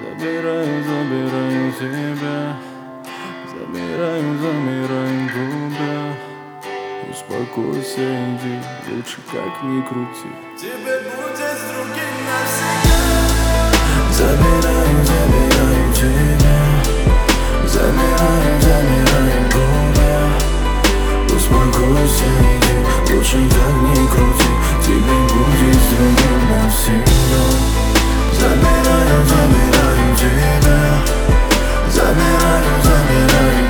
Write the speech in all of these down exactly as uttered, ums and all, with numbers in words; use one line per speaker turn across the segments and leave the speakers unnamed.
Забираю, забираю тебя, замираю, замираю губы. Успокойся, иди, лучше как ни крути.
Тебе будет с другим навсегда.
Забираю, забираю тебя, замираю, замираю губы. Успокойся, иди, лучше как ни крути. Тебе будет с другим навсегда. Забираю, забираю тебя, замираю, замираю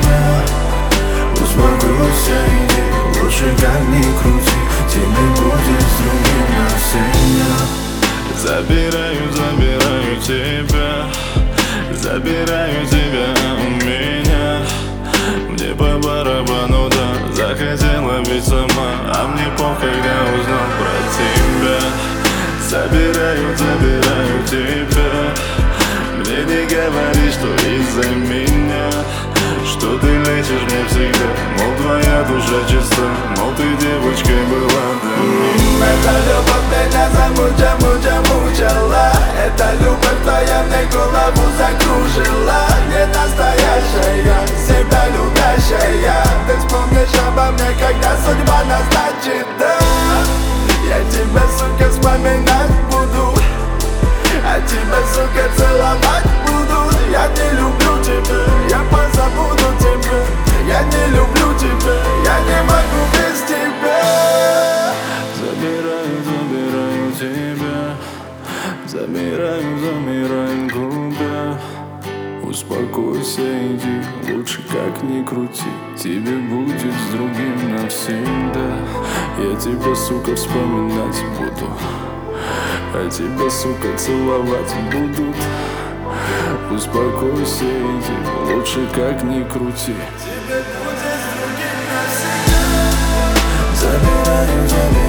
губы. Успокойся, иди, лучше как ни крути. Тебе будет с другим навсегда. Забираю, забираю тебя, забираю тебя у меня. Мне по барабану, да, захотела ведь сама, а мне похуй, когда узнал про тебя. Забираю, забираю тебя, мне не говори, что из-за меня, что ты лечишь мне всегда, мол, твоя душа чиста, мол, ты девочкой была для меня.
Эта любовь меня замуча, муча, мучала. Эта любовь твоя мне голову закружила. Не настоящая, себя любящая. Ты вспомнишь обо мне, когда судьба назначит, да. Я тебя, сука, вспоминать буду, а тебя, сука, целовать буду. Я не люблю тебя, я позабуду тебя. Я не люблю тебя, я не могу без тебя.
Забираю, забираю тебя, замираю, замираю губы. Успокойся, иди, лучше как ни крути. Тебе будет с другим навсегда. Я тебя, сука, вспоминать буду, а тебя, сука, целовать будут. Успокойся, иди, лучше как ни крути.
Тебе будет с другим навсегда.
Забираю, забираю